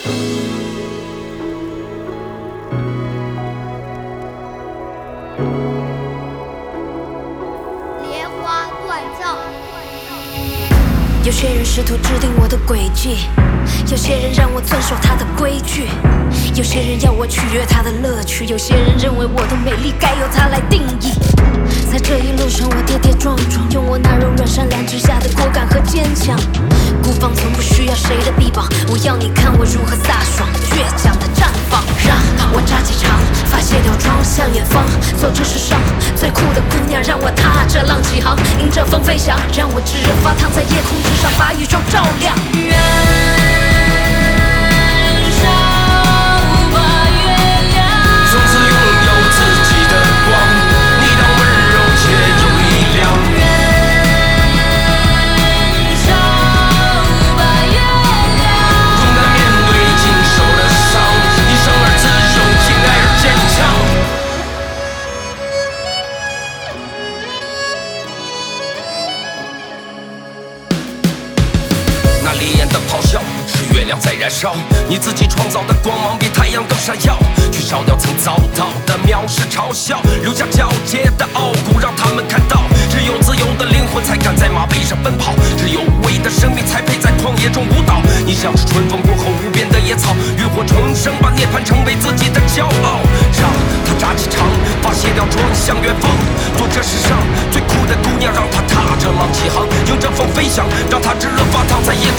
莲花断照。 有些人试图制定我的轨迹，有些人让我遵守他的规矩，有些人要我取悦他的乐趣，有些人认为我的美丽该由他来定义。在这一路上，我跌跌撞撞，用我那柔软善良之下的果敢和坚强。孤芳从不需要谁的臂膀，我要你看我如何飒爽倔强的绽放。让我扎起长发，卸掉妆，向远方走这世上最酷的姑娘，让我踏着浪起航，迎着风飞翔，让我炙热发烫，在夜空之上把宇宙照亮。燃烧吧月亮， 从此拥有自己的光，你当温柔且有力量。 燃烧吧月亮， 勇敢面对经受的伤，你生而自由，亲爱而坚强。那烈焰的咆哮是月亮在燃烧，你自己创造的光芒比太阳更闪耀，去烧掉曾遭到的藐视嘲笑，留下皎洁的傲骨让他们看到，只有自由的灵魂才敢在马背上奔跑，只有无畏的生命才配在旷野中舞蹈。你像是春风过后无边的野草，浴火重生，把涅槃成为自己的骄傲，让它扎起长发，卸掉妆，向远方做这世上最酷的姑娘，让她踏着浪起航，迎着风飞翔，让她炙热发烫，在夜